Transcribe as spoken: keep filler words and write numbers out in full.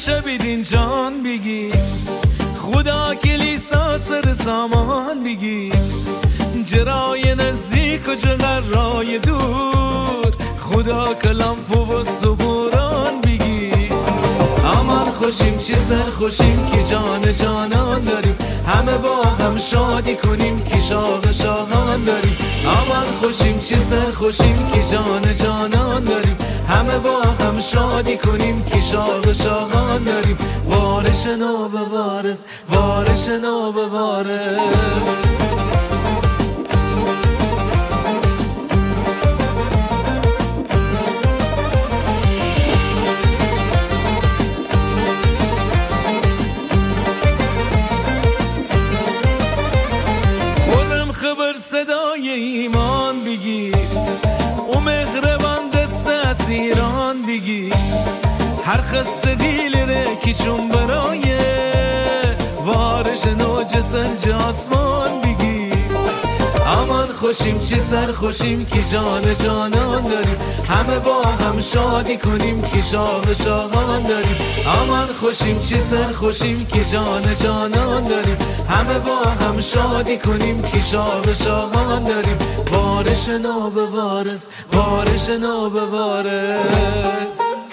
همیشه بیدین جان بگی خدا کلیسا سر سامان بگی جرای نزدیک و جغرای دور خدا کلام فوست و بوران بگی امان خوشیم چی سر خوشیم که جان جانان داریم همه با هم شادی کنیم که شاق شاقان داریم امان خوشیم چی سر خوشیم که جان جانان داریم همه با هم شادی کنیم که شاق شاقان داریم وارش نو به وارث وارش نو به وارث خبر صدای ایمان بگیر او مهربان دست اسیران بگیر هر خسته دیل ره که چون برای وارش نو جسر جاسمان بگیر امان خوشیم چی سر خوشیم که جان جانان داریم همه با هم شادی کنیم که شاق شاقان داریم امان خوشیم چی سر خوشیم که جان جانان داریم همه با هم شادی کنیم که شاق شاقان داریم وارش نو به وارث وارش نو به وارث